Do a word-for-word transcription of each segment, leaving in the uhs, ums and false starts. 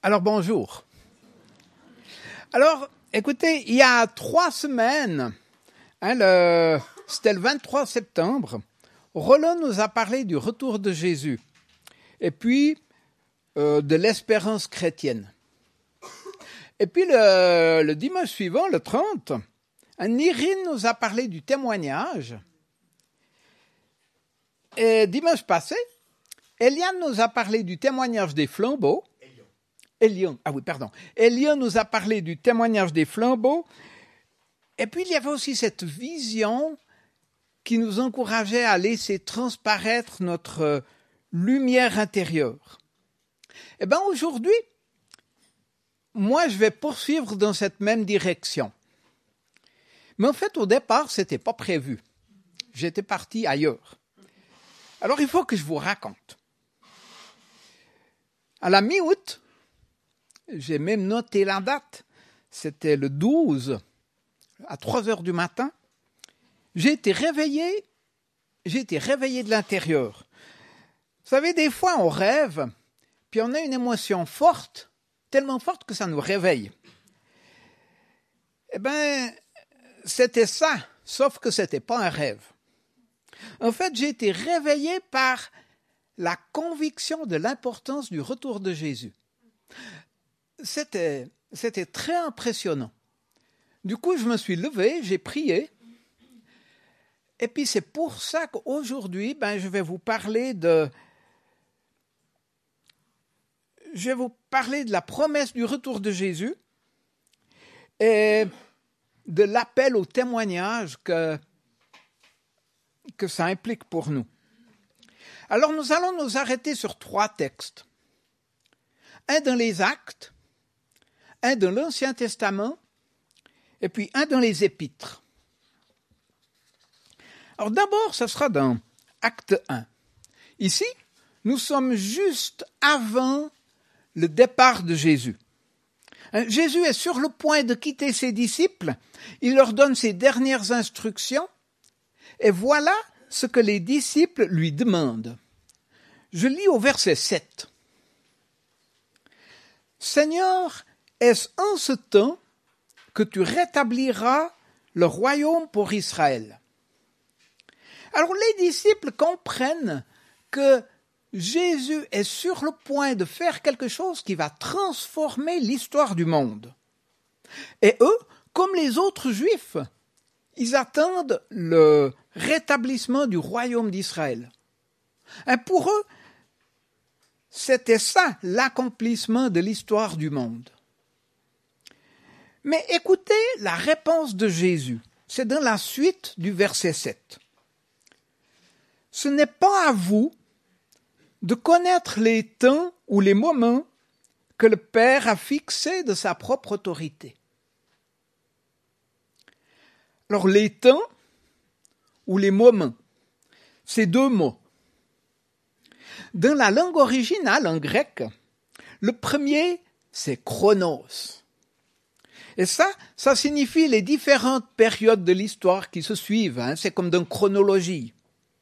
Alors bonjour. Alors, écoutez, il y a trois semaines, hein, le, c'était le vingt-trois septembre, Roland nous a parlé du retour de Jésus et puis euh, de l'espérance chrétienne. Et puis le, le dimanche suivant, le trente, hein, Irine nous a parlé du témoignage. Et dimanche passé, Eliane nous a parlé du témoignage des flambeaux. Elion, ah oui, pardon. Elion nous a parlé du témoignage des flambeaux. Et puis, il y avait aussi cette vision qui nous encourageait à laisser transparaître notre lumière intérieure. Eh bien, aujourd'hui, moi, je vais poursuivre dans cette même direction. Mais en fait, au départ, ce n'était pas prévu. J'étais parti ailleurs. Alors, il faut que je vous raconte. À la mi-août, j'ai même noté la date, c'était le douze, à trois heures du matin. J'ai été réveillé, j'ai été réveillé de l'intérieur. Vous savez, des fois, on rêve, puis on a une émotion forte, tellement forte que ça nous réveille. Eh bien, c'était ça, sauf que ce n'était pas un rêve. En fait, j'ai été réveillé par la conviction de l'importance du retour de Jésus. C'était, c'était très impressionnant. Du coup, je me suis levé, j'ai prié. Et puis, c'est pour ça qu'aujourd'hui, ben, je vais vous parler de... Je vais vous parler de la promesse du retour de Jésus et de l'appel au témoignage que, que ça implique pour nous. Alors, nous allons nous arrêter sur trois textes. Un dans les Actes, un dans l'Ancien Testament, et puis un dans les Épîtres. Alors d'abord, ce sera dans Acte un. Ici, nous sommes juste avant le départ de Jésus. Jésus est sur le point de quitter ses disciples, il leur donne ses dernières instructions, et voilà ce que les disciples lui demandent. Je lis au verset sept. « Seigneur, est-ce en ce temps que tu rétabliras le royaume pour Israël ?» Alors les disciples comprennent que Jésus est sur le point de faire quelque chose qui va transformer l'histoire du monde. Et eux, comme les autres Juifs, ils attendent le rétablissement du royaume d'Israël. Et pour eux, c'était ça l'accomplissement de l'histoire du monde. Mais écoutez la réponse de Jésus. C'est dans la suite du verset sept. « Ce n'est pas à vous de connaître les temps ou les moments que le Père a fixés de sa propre autorité. » Alors les temps ou les moments, c'est deux mots. Dans la langue originale, en grec, le premier, c'est chronos. Et ça, ça signifie les différentes périodes de l'histoire qui se suivent. Hein, c'est comme dans chronologie.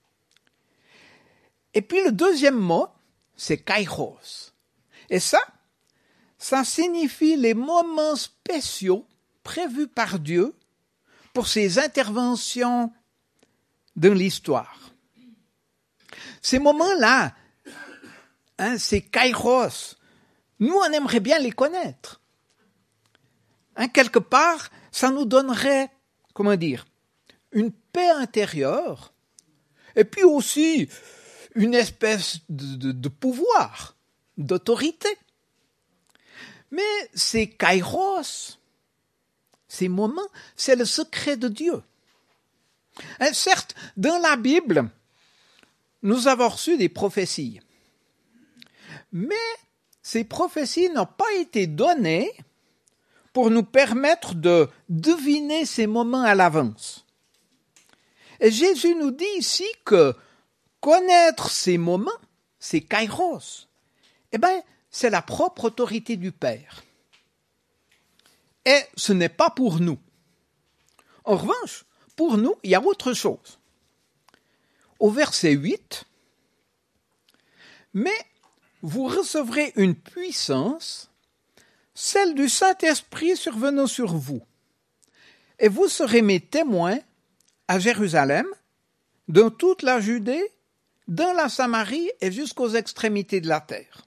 Et puis le deuxième mot, c'est kairos. Et ça, ça signifie les moments spéciaux prévus par Dieu pour ses interventions dans l'histoire. Ces moments-là, hein, ces kairos, nous, on aimerait bien les connaître. Hein, quelque part, ça nous donnerait, comment dire, une paix intérieure, et puis aussi une espèce de, de, de pouvoir, d'autorité. Mais ces kairos, ces moments, c'est le secret de Dieu. Hein, certes, dans la Bible, nous avons reçu des prophéties. Mais ces prophéties n'ont pas été données pour nous permettre de deviner ces moments à l'avance. Et Jésus nous dit ici que connaître ces moments, ces kairos, eh bien, c'est la propre autorité du Père. Et ce n'est pas pour nous. En revanche, pour nous, il y a autre chose. Au verset huit, « Mais vous recevrez une puissance celle du Saint-Esprit survenant sur vous. Et vous serez mes témoins à Jérusalem, dans toute la Judée, dans la Samarie et jusqu'aux extrémités de la terre.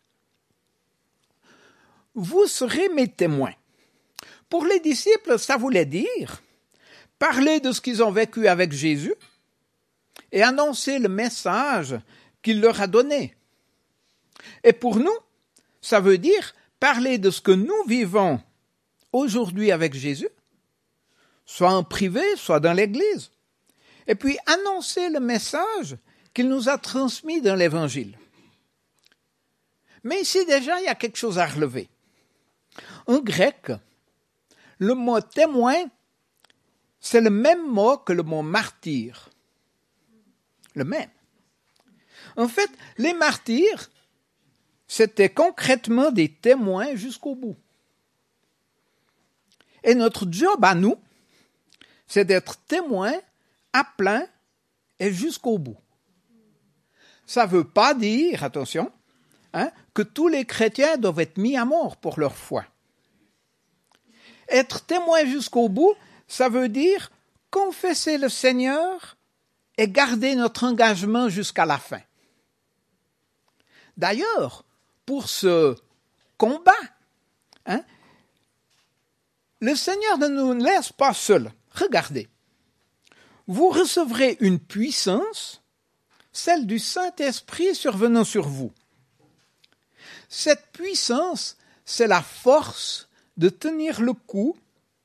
Vous serez mes témoins. Pour les disciples, ça voulait dire parler de ce qu'ils ont vécu avec Jésus et annoncer le message qu'il leur a donné. Et pour nous, ça veut dire parler de ce que nous vivons aujourd'hui avec Jésus, soit en privé, soit dans l'Église, et puis annoncer le message qu'il nous a transmis dans l'Évangile. Mais ici déjà, il y a quelque chose à relever. En grec, le mot témoin, c'est le même mot que le mot martyr. Le même. En fait, les martyrs, c'était concrètement des témoins jusqu'au bout. Et notre job à nous, c'est d'être témoins à plein et jusqu'au bout. Ça ne veut pas dire, attention, hein, que tous les chrétiens doivent être mis à mort pour leur foi. Être témoin jusqu'au bout, ça veut dire confesser le Seigneur et garder notre engagement jusqu'à la fin. D'ailleurs, pour ce combat, hein, le Seigneur ne nous laisse pas seuls. Regardez, vous recevrez une puissance, celle du Saint-Esprit survenant sur vous. Cette puissance, c'est la force de tenir le coup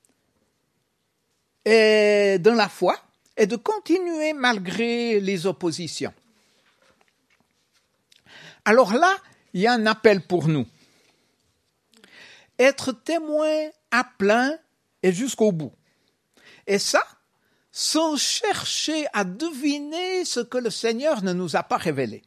et dans la foi et de continuer malgré les oppositions. Alors là, il y a un appel pour nous. Être témoin à plein et jusqu'au bout. Et ça, sans chercher à deviner ce que le Seigneur ne nous a pas révélé.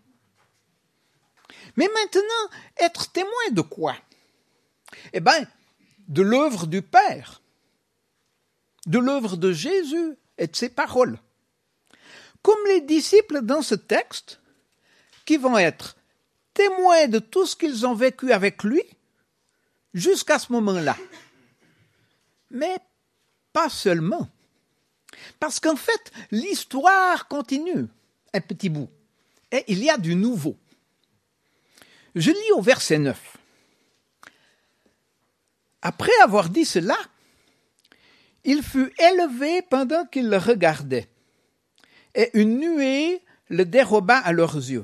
Mais maintenant, être témoin de quoi? Eh bien, de l'œuvre du Père, de l'œuvre de Jésus et de ses paroles. Comme les disciples dans ce texte, qui vont être témoins de tout ce qu'ils ont vécu avec lui jusqu'à ce moment-là. Mais pas seulement. Parce qu'en fait, l'histoire continue un petit bout. Et il y a du nouveau. Je lis au verset neuf. Après avoir dit cela, il fut élevé pendant qu'ils le regardaient, et une nuée le déroba à leurs yeux.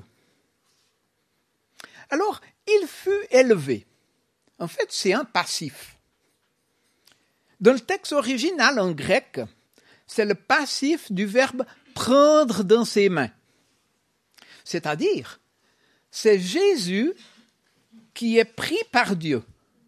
Alors, il fut élevé. En fait, c'est un passif. Dans le texte original en grec, c'est le passif du verbe prendre dans ses mains. C'est-à-dire, c'est Jésus qui est pris par Dieu.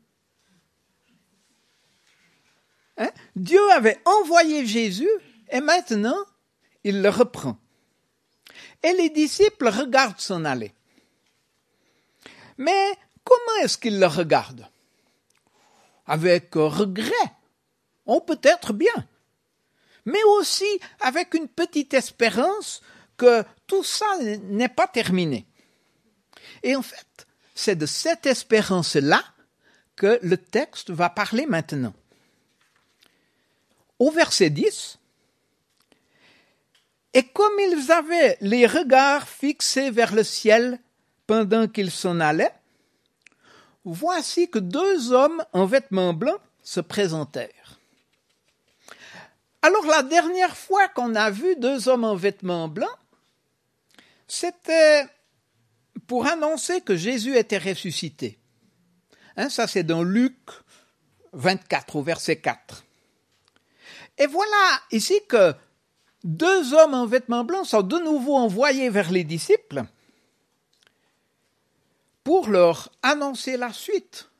Hein? Dieu avait envoyé Jésus et maintenant, il le reprend. Et les disciples regardent s'en aller. Mais comment est-ce qu'ils le regardent? Avec regret, ou peut-être bien, mais aussi avec une petite espérance que tout ça n'est pas terminé. Et en fait, c'est de cette espérance-là que le texte va parler maintenant. Au verset dix, « Et comme ils avaient les regards fixés vers le ciel pendant qu'ils s'en allaient, voici que deux hommes en vêtements blancs se présentèrent. » Alors la dernière fois qu'on a vu deux hommes en vêtements blancs, c'était pour annoncer que Jésus était ressuscité. Hein, ça c'est dans Luc vingt-quatre, au verset quatre. Et voilà ici que deux hommes en vêtements blancs sont de nouveau envoyés vers les disciples pour leur annoncer la suite.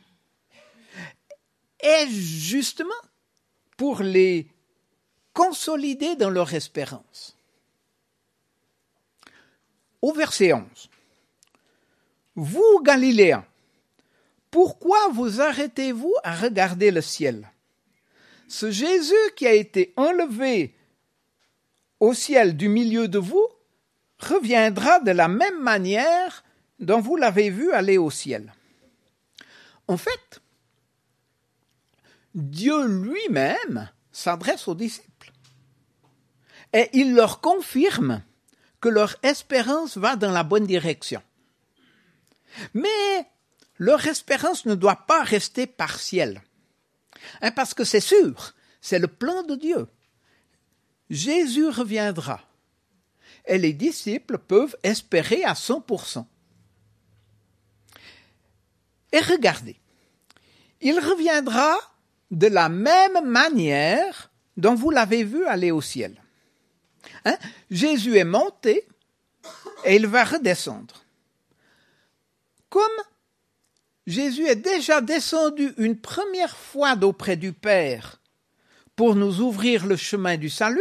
Et justement, pour les consolider dans leur espérance. Au verset onze. « Vous, Galiléens, pourquoi vous arrêtez-vous à regarder le ciel? Ce Jésus qui a été enlevé au ciel du milieu de vous reviendra de la même manière dont vous l'avez vu aller au ciel. » En fait, Dieu lui-même s'adresse aux disciples. Et il leur confirme que leur espérance va dans la bonne direction. Mais leur espérance ne doit pas rester partielle. Hein, parce que c'est sûr, c'est le plan de Dieu. Jésus reviendra. Et les disciples peuvent espérer à cent pour cent. Et regardez, il reviendra de la même manière dont vous l'avez vu aller au ciel. Hein? Jésus est monté et il va redescendre. Comme Jésus est déjà descendu une première fois d'auprès du Père pour nous ouvrir le chemin du salut,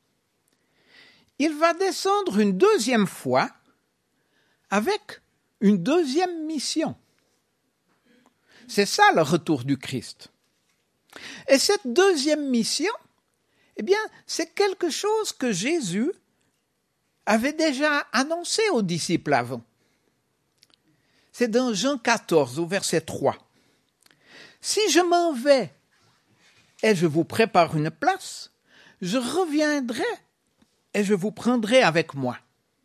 il va descendre une deuxième fois avec une deuxième mission. C'est ça le retour du Christ. Et cette deuxième mission, eh bien, c'est quelque chose que Jésus avait déjà annoncé aux disciples avant. C'est dans Jean quatorze, au verset trois. « Si je m'en vais et je vous prépare une place, je reviendrai et je vous prendrai avec moi. »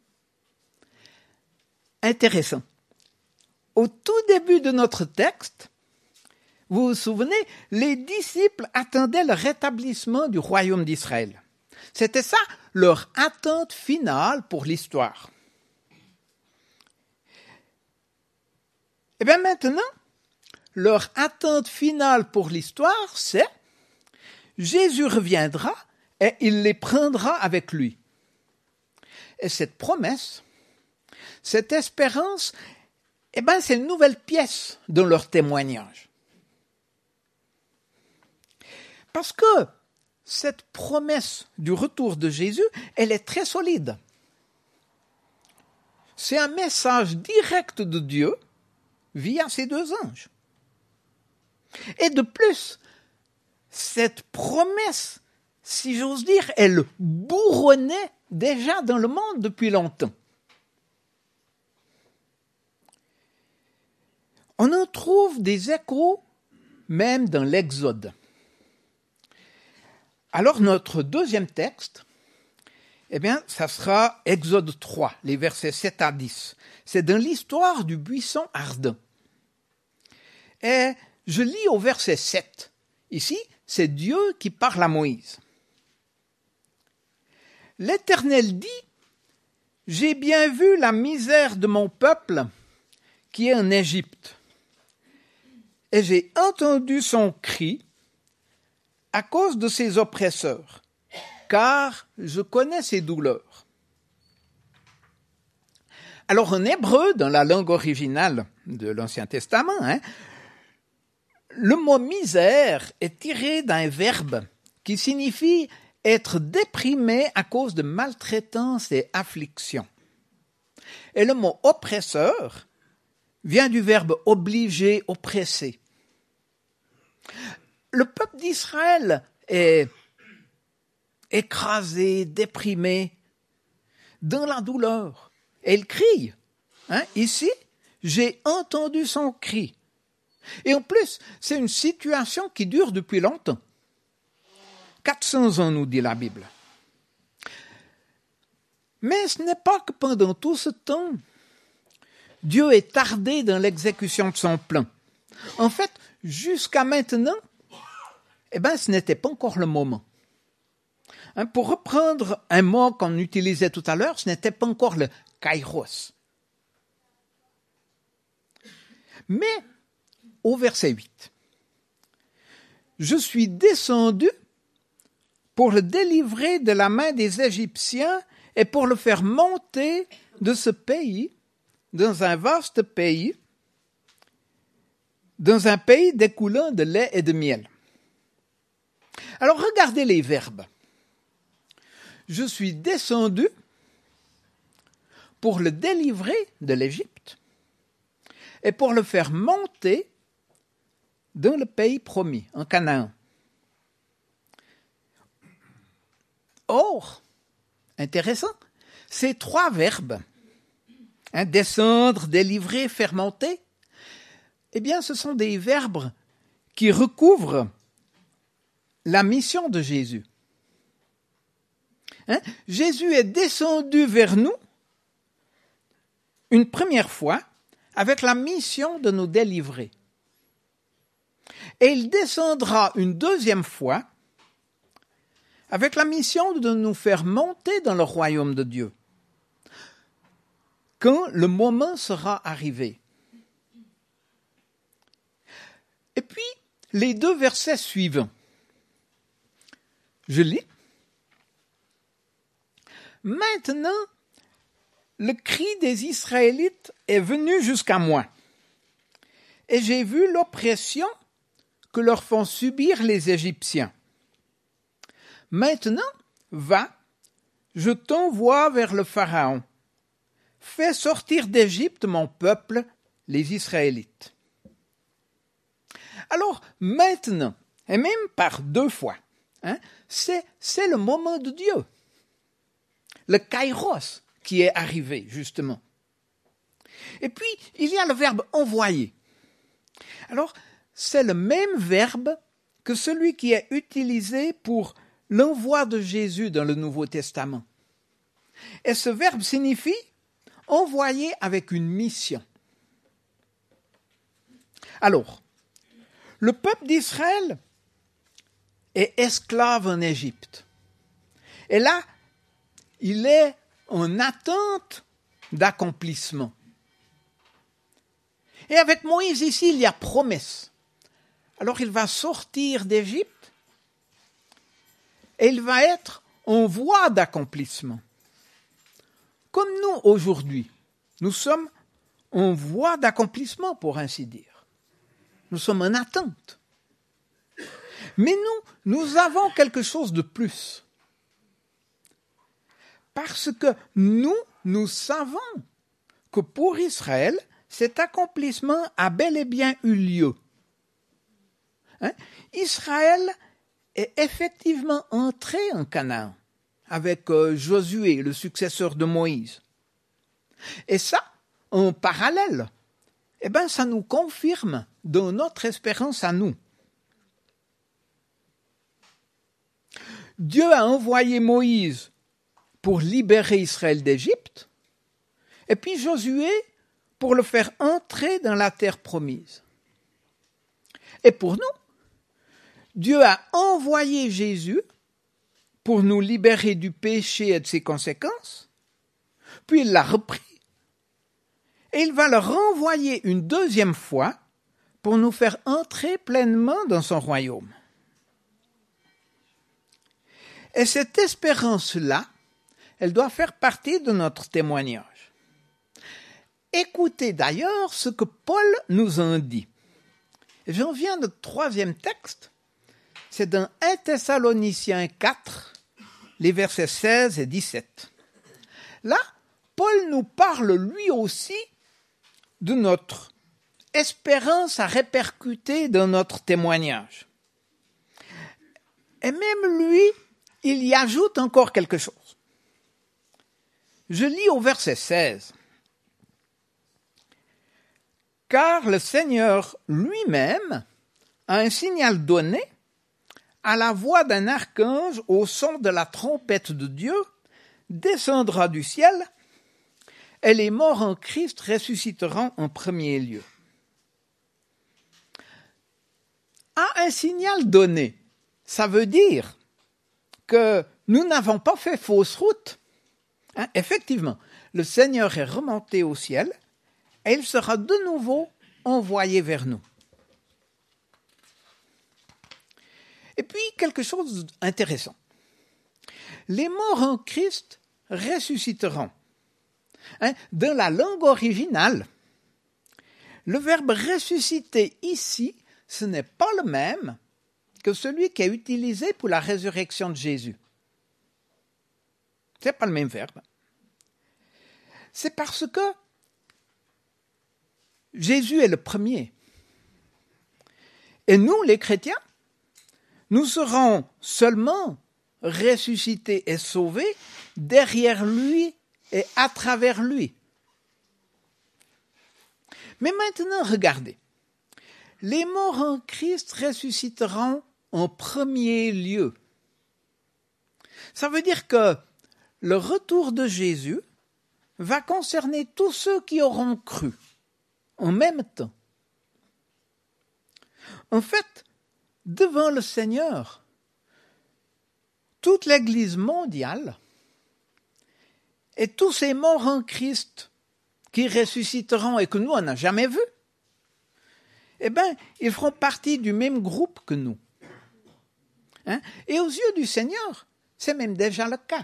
Intéressant. Au tout début de notre texte, vous vous souvenez, les disciples attendaient le rétablissement du royaume d'Israël. C'était ça leur attente finale pour l'histoire. Et bien maintenant, leur attente finale pour l'histoire, c'est Jésus reviendra et il les prendra avec lui. Et cette promesse, cette espérance, eh bien, c'est une nouvelle pièce dans leur témoignage. Parce que cette promesse du retour de Jésus, elle est très solide. C'est un message direct de Dieu via ces deux anges. Et de plus, cette promesse, si j'ose dire, elle bourronnait déjà dans le monde depuis longtemps. On en trouve des échos même dans l'Exode. Alors notre deuxième texte, eh bien, ça sera Exode trois, les versets sept à dix. C'est dans l'histoire du buisson ardent. Et je lis au verset sept. Ici, c'est Dieu qui parle à Moïse. L'Éternel dit, « J'ai bien vu la misère de mon peuple qui est en Égypte, et j'ai entendu son cri à cause de ses oppresseurs, car je connais ses douleurs. » Alors en hébreu, dans la langue originale de l'Ancien Testament, hein, le mot misère est tiré d'un verbe qui signifie être déprimé à cause de maltraitance et affliction. Et le mot oppresseur vient du verbe obliger, oppresser. Le peuple d'Israël est écrasé, déprimé, dans la douleur. Et il crie. Hein, ici, j'ai entendu son cri. Et en plus, c'est une situation qui dure depuis longtemps. quatre cents ans, nous dit la Bible. Mais ce n'est pas que pendant tout ce temps, Dieu est tardé dans l'exécution de son plan. En fait, jusqu'à maintenant, eh ben, ce n'était pas encore le moment. Hein, pour reprendre un mot qu'on utilisait tout à l'heure, ce n'était pas encore le kairos. Mais, au verset huit, « Je suis descendu pour le délivrer de la main des Égyptiens et pour le faire monter de ce pays, dans un vaste pays, dans un pays découlant de lait et de miel. » Alors regardez les verbes. Je suis descendu pour le délivrer de l'Égypte et pour le faire monter dans le pays promis, en Canaan. Or, intéressant, ces trois verbes, hein, descendre, délivrer, faire monter, eh bien, ce sont des verbes qui recouvrent la mission de Jésus. Hein? Jésus est descendu vers nous une première fois avec la mission de nous délivrer. Et il descendra une deuxième fois avec la mission de nous faire monter dans le royaume de Dieu, quand le moment sera arrivé. Et puis, les deux versets suivants. Je lis. Maintenant, le cri des Israélites est venu jusqu'à moi, et j'ai vu l'oppression que leur font subir les Égyptiens. Maintenant, va, je t'envoie vers le Pharaon. Fais sortir d'Égypte mon peuple, les Israélites. Alors, maintenant, et même par deux fois, hein, c'est, c'est le moment de Dieu. Le kairos qui est arrivé, justement. Et puis, il y a le verbe envoyer. Alors, c'est le même verbe que celui qui est utilisé pour l'envoi de Jésus dans le Nouveau Testament. Et ce verbe signifie envoyer avec une mission. Alors, le peuple d'Israël est esclave en Égypte. Et là, il est en attente d'accomplissement. Et avec Moïse ici, il y a promesse. Alors il va sortir d'Égypte et il va être en voie d'accomplissement. Comme nous aujourd'hui, nous sommes en voie d'accomplissement, pour ainsi dire. Nous sommes en attente. Mais nous, nous avons quelque chose de plus. Parce que nous, nous savons que pour Israël, cet accomplissement a bel et bien eu lieu. Hein? Israël est effectivement entré en Canaan avec euh, Josué, le successeur de Moïse. Et ça, en parallèle, eh ben, ça nous confirme dans notre espérance à nous. Dieu a envoyé Moïse pour libérer Israël d'Égypte, et puis Josué pour le faire entrer dans la terre promise. Et pour nous, Dieu a envoyé Jésus pour nous libérer du péché et de ses conséquences, puis il l'a repris, et il va le renvoyer une deuxième fois pour nous faire entrer pleinement dans son royaume. Et cette espérance-là, elle doit faire partie de notre témoignage. Écoutez d'ailleurs ce que Paul nous en dit. J'en viens au troisième texte. C'est dans un Thessaloniciens quatre, les versets seize et dix-sept. Là, Paul nous parle lui aussi de notre espérance à répercuter dans notre témoignage. Et même lui, il y ajoute encore quelque chose. Je lis au verset seize. « Car le Seigneur lui-même a un signal donné à la voix d'un archange au son de la trompette de Dieu, descendra du ciel, et les morts en Christ ressusciteront en premier lieu. » À un signal donné, ça veut dire que nous n'avons pas fait fausse route. Hein, effectivement, le Seigneur est remonté au ciel et il sera de nouveau envoyé vers nous. Et puis, quelque chose d'intéressant. Les morts en Christ ressusciteront. Hein, dans la langue originale, le verbe ressusciter ici, ce n'est pas le même que celui qui est utilisé pour la résurrection de Jésus. Ce n'est pas le même verbe. C'est parce que Jésus est le premier. Et nous, les chrétiens, nous serons seulement ressuscités et sauvés derrière lui et à travers lui. Mais maintenant, regardez. les morts en Christ ressusciteront en premier lieu. Ça veut dire que le retour de Jésus va concerner tous ceux qui auront cru en même temps. En fait, devant le Seigneur, toute l'Église mondiale et tous ces morts en Christ qui ressusciteront et que nous, on n'a jamais vus, eh bien, ils feront partie du même groupe que nous. Hein? Et aux yeux du Seigneur, c'est même déjà le cas.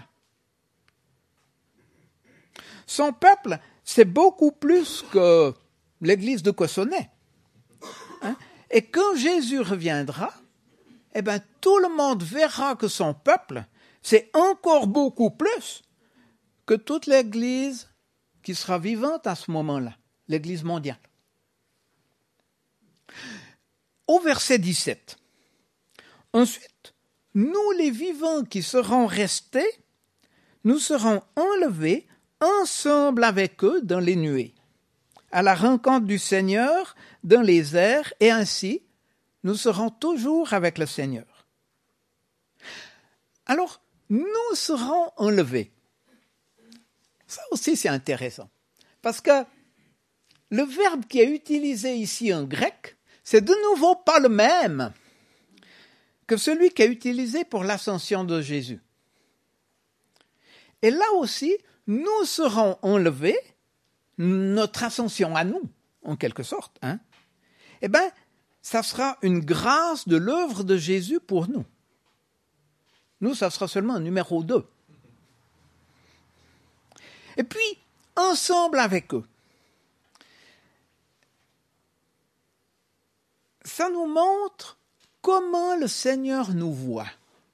Son peuple, c'est beaucoup plus que l'église de Cossonay. Hein? Et quand Jésus reviendra, eh bien, tout le monde verra que son peuple, c'est encore beaucoup plus que toute l'église qui sera vivante à ce moment-là, l'église mondiale. Au verset dix-sept. Ensuite, nous les vivants qui serons restés, nous serons enlevés ensemble avec eux dans les nuées, à la rencontre du Seigneur dans les airs, et ainsi, nous serons toujours avec le Seigneur. Alors, nous serons enlevés. Ça aussi, c'est intéressant, parce que le verbe qui est utilisé ici en grec, c'est de nouveau pas le même que celui qui est utilisé pour l'ascension de Jésus. Et là aussi, nous serons enlevés, notre ascension à nous, en quelque sorte, hein, eh bien, ça sera une grâce de l'œuvre de Jésus pour nous. Nous, ça sera seulement un numéro deux. Et puis, ensemble avec eux. Ça nous montre comment le Seigneur nous voit.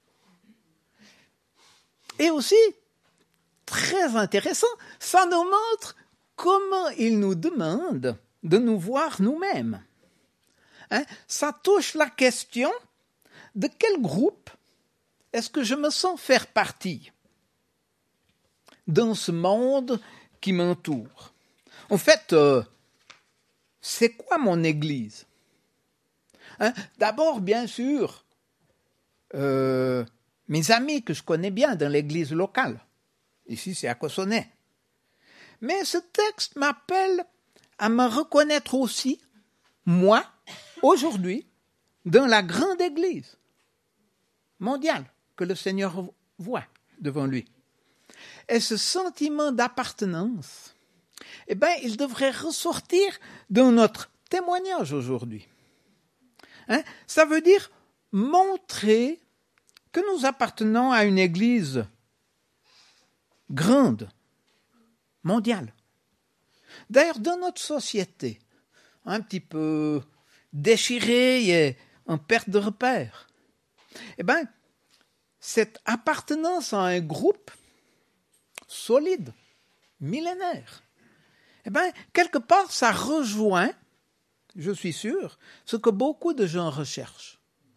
Et aussi, très intéressant, ça nous montre comment il nous demande de nous voir nous-mêmes. Hein? Ça touche la question de quel groupe est-ce que je me sens faire partie dans ce monde qui m'entoure. En fait, euh, c'est quoi mon Église? Hein? D'abord, bien sûr, euh, mes amis que je connais bien dans l'église locale. Ici, c'est à Cossonay. Mais ce texte m'appelle à me reconnaître aussi, moi, aujourd'hui, dans la grande église mondiale que le Seigneur voit devant lui. Et ce sentiment d'appartenance, eh bien, il devrait ressortir dans notre témoignage aujourd'hui. Hein? Ça veut dire montrer que nous appartenons à une église grande, mondiale. D'ailleurs, dans notre société, un petit peu déchirée et en perte de repère, eh bien, cette appartenance à un groupe solide, millénaire, eh bien, quelque part, ça rejoint, je suis sûr, ce que beaucoup de gens recherchent.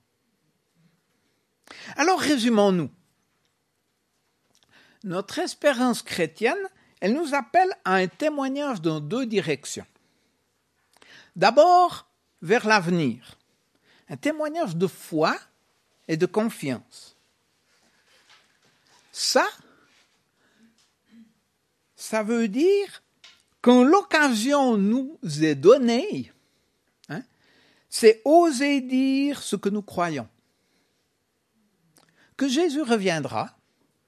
Alors, résumons-nous. Notre espérance chrétienne, elle nous appelle à un témoignage dans deux directions. D'abord, vers l'avenir, un témoignage de foi et de confiance. Ça, ça veut dire, quand l'occasion nous est donnée, hein, c'est oser dire ce que nous croyons. Que Jésus reviendra,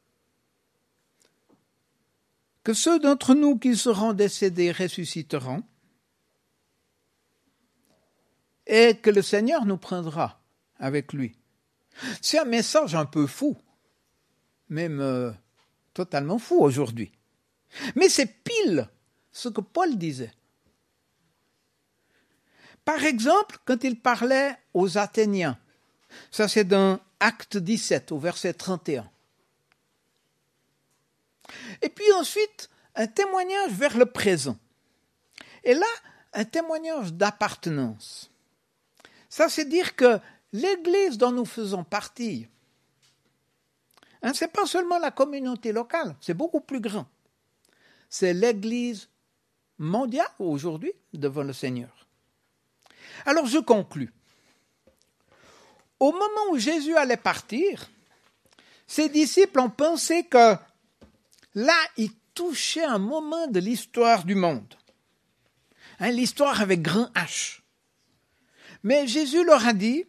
que ceux d'entre nous qui seront décédés ressusciteront, et que le Seigneur nous prendra avec lui. C'est un message un peu fou, même euh, totalement fou aujourd'hui. Mais c'est pile ce que Paul disait. Par exemple, quand il parlait aux Athéniens, ça c'est dans Acte dix-sept, au verset trente et un. Et puis ensuite, un témoignage vers le présent. Et là, un témoignage d'appartenance. Ça, c'est dire que l'Église dont nous faisons partie, hein, ce n'est pas seulement la communauté locale, c'est beaucoup plus grand. C'est l'Église mondiale aujourd'hui devant le Seigneur. Alors je conclus. Au moment où Jésus allait partir, ses disciples ont pensé que là, il touchait un moment de l'histoire du monde. Hein, l'histoire avec grand H. Mais Jésus leur a dit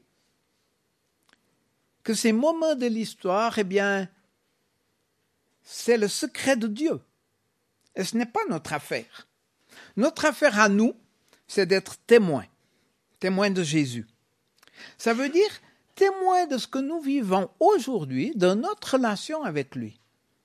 que ces moments de l'histoire, eh bien, c'est le secret de Dieu. Et ce n'est pas notre affaire. Notre affaire à nous, c'est d'être témoins, témoins de Jésus. Ça veut dire témoins de ce que nous vivons aujourd'hui, de notre relation avec lui.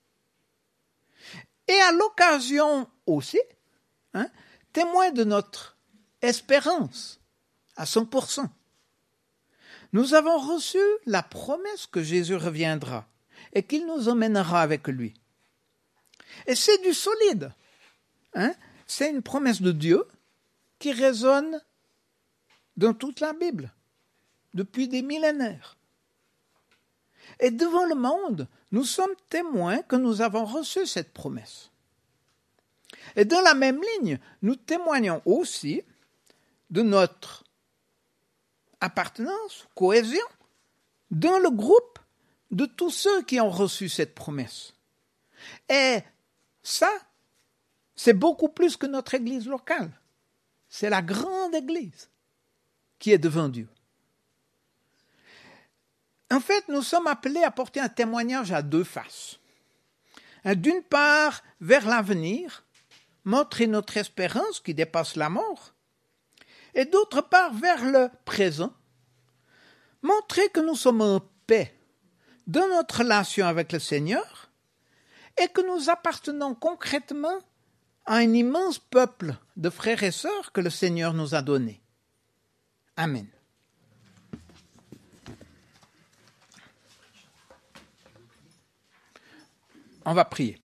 Et à l'occasion aussi, hein, témoins de notre espérance à cent pour cent. Nous avons reçu la promesse que Jésus reviendra et qu'il nous emmènera avec lui. Et c'est du solide. Hein? C'est une promesse de Dieu qui résonne dans toute la Bible, depuis des millénaires. Et devant le monde, nous sommes témoins que nous avons reçu cette promesse. Et dans la même ligne, nous témoignons aussi de notre appartenance, cohésion, dans le groupe de tous ceux qui ont reçu cette promesse. Et ça, c'est beaucoup plus que notre église locale. C'est la grande église qui est devant Dieu. En fait, nous sommes appelés à porter un témoignage à deux faces. D'une part, vers l'avenir, montrer notre espérance qui dépasse la mort, et d'autre part, vers le présent, montrer que nous sommes en paix dans notre relation avec le Seigneur et que nous appartenons concrètement à un immense peuple de frères et sœurs que le Seigneur nous a donnés. Amen. On va prier.